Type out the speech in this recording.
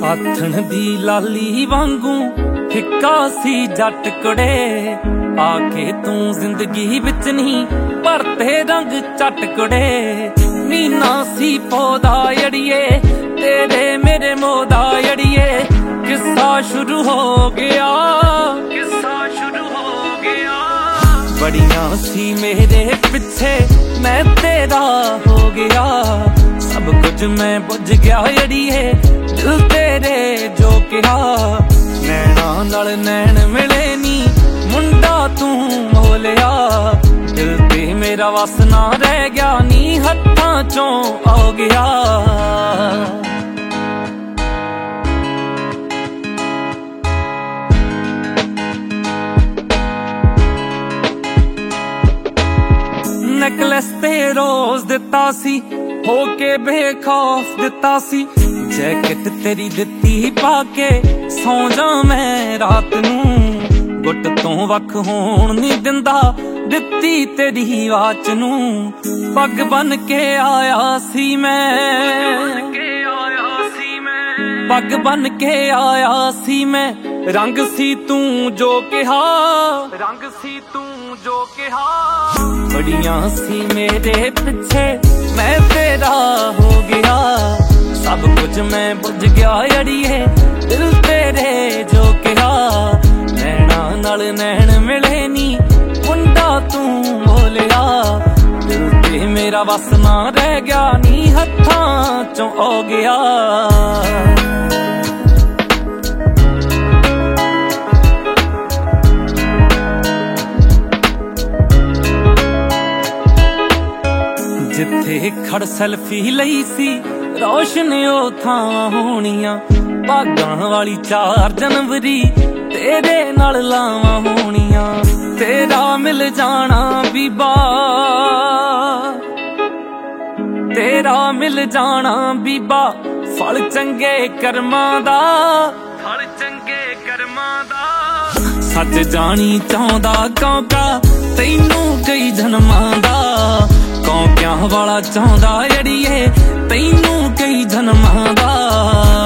ਆਥਣ ਦੀ ਲਾਲੀ ਵਾਂਗੂ ਫਿੱਕਾ ਸੀ ਜੱਟ ਕੁੜੇ, ਆਕੇ ਤੂੰ ਜ਼ਿੰਦਗੀ ਵਿੱਚ ਨਹੀਂ ਭਰਤੇ ਰੰਗ ਚੱਟ ਕੁੜੇ। ਮੀਨਾ ਸੀ ਪੌਦਾ ਅੜੀਏ ਤੇਰੇ ਮੇਰੇ ਮੋਦਾ ਅੜੀਏ, ਕਿੱਸਾ ਸ਼ੁਰੂ ਹੋ ਗਿਆ, ਕਿੱਸਾ ਸ਼ੁਰੂ ਹੋ ਗਿਆ। ਬੜੀਆਂ ਸੀ ਮੇਰੇ ਪਿੱਛੇ ਮੈਂ ਤੇਰਾ ਹੋ ਗਿਆ, ਸਭ ਕੁਝ ਮੈਂ ਬੁੱਝ ਗਿਆ ਅੜੀਏ ਦਿਲ ਤੇਰੇ ਜੋ ਕਿਹਾ। ਨੈਣਾ ਨਾਲ ਨੈਣ ਮਿਲੇ ਨੀ ਮੁੰਡਾ ਤੂੰ ਮੋਲਿਆ, ਦਿਲ ਤੇ ਮੇਰਾ ਵਸ ਨਾ ਰਹਿ ਗਿਆ ਨੀ ਹੱਥਾਂ ਚੋਂ ਆ ਗਿਆ। ਨੈਕਲੈਸ ਤੇ ਰੋਜ਼ ਦਿੱਤਾ ਸੀ ਹੋ ਕੇ ਬੇਖੌਫ ਦਿੱਤਾ ਸੀ, ਜੈਕਟ ਤੇਰੀ ਦਿੱਤੀ ਪਾ ਕੇ ਸੌਂ ਜਾ ਮੈਂ ਰਾਤ ਨੂੰ। ਗੁੱਟ ਤੋਂ ਵੱਖ ਹੋਣ ਨਹੀਂ ਦਿੰਦਾ ਦਿੱਤੀ ਤੇਰੀ ਵਾਚ ਨੂੰ, ਪੱਗ ਬਨ ਕੇ ਆਇਆ ਸੀ ਮੈਂ, ਪੱਗ ਬਨ ਕੇ ਆਇਆ ਸੀ ਮੈਂ। ਰੰਗ ਸੀ ਤੂੰ ਜੋ ਕਿਹਾ, ਰੰਗ ਸੀ ਤੂੰ ਜੋ ਕਿਹਾ। ਬੜੀਆਂ ਸੀ ਮੇਰੇ ਪਿੱਛੇ ਮੈਂ ਤੇਰਾ ਹੋ ਗਿਆ, ਸਭ ਕੁਝ ਮੈਂ ਬੁੱਝ ਗਿਆ ਅੜੀਏ ਦਿਲ ਤੇਰੇ ਜੋ ਕਿਹਾ। ਨੈਣਾ ਨਾਲ ਨੈਣ ਮਿਲੇ ਨੀ ਮੁੰਡਾ ਤੂੰ ਮੋਲਿਆ, ਦਿਲ ਤੇ ਮੇਰਾ ਵਸ ਨਾ ਰਹਿ ਗਿਆ ਨੀ ਹੱਥਾਂ ਚੋਂ ਆ ਗਿਆ। ਜਿੱਥੇ ਖੜ ਸੈਲਫੀ ਲਈ ਸੀ ਰੋਸ਼ਨ ਉਹ ਥਾਂ ਹੋਣੀਆਂ, ਭਾਗਾਂ ਵਾਲੀ 4 ਜਨਵਰੀ ਤੇਰੇ ਨਾਲ ਲਾਵਾਂ ਹੋਣੀਆਂ। ਤੇਰਾ ਮਿਲ ਜਾਣਾ ਬੀਬਾ, ਤੇਰਾ ਮਿਲ ਜਾਣਾ ਬੀਬਾ, ਫਲ ਚੰਗੇ ਕਰਮਾਂ ਦਾ, ਫਲ ਚੰਗੇ ਕਰਮਾਂ ਦਾ। ਸੱਚ ਜਾਣੀ ਚਾਹੁੰਦਾ ਕੌਂਕਾ ਤੈਨੂੰ ਕਈ ਜਨਮਾਂ ਦਾ, ਕੌਂਕਿਆਂ ਵਾਲਾ ਚਾਹੁੰਦਾ ਅੜੀਏ ਤੈਨੂੰ ਕਈ ਜਨਮਾਂ ਦਾ।